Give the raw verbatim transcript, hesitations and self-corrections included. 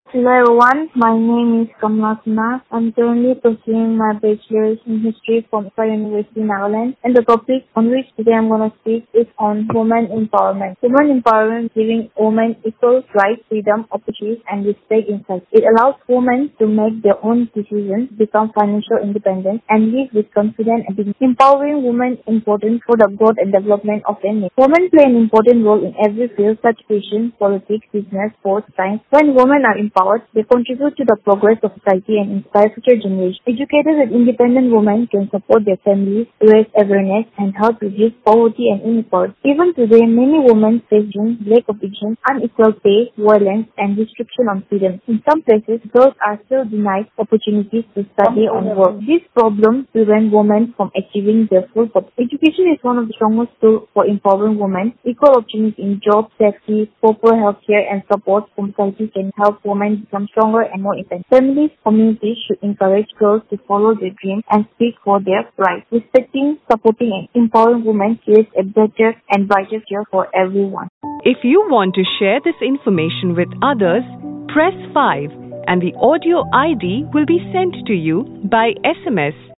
Hello everyone, my name is Kamla Sinha. I'm currently pursuing my bachelor's in history from Upper University, Nagaland, and the topic on which today I'm going to speak is on women empowerment. Women empowerment giving women equal rights, freedom, opportunities, and respect in society. It allows women to make their own decisions, become financial independent, and live with confidence and dignity. Empowering women is important for the growth and development of their nation. Women play an important role in every field such as education, politics, business, sports, science. When women are empowered, they contribute to the progress of society and inspire future generations. Educated and independent women can support their families, raise awareness, and help reduce poverty and inequality. Even today, many women face lack of education, unequal pay, violence, and restriction on freedom. In some places, girls are still denied opportunities to study and work. These problems prevent women from achieving their full potential. Education is one of the strongest tools for empowering women. Equal opportunities in job, safety, proper healthcare, and support from society can help women become stronger and more independent. Families, communities should encourage girls to follow their dreams and speak for their rights. Respecting, supporting, and empowering women creates a better and brighter future for everyone. If you want to share this information with others, press five and the audio I D will be sent to you by S M S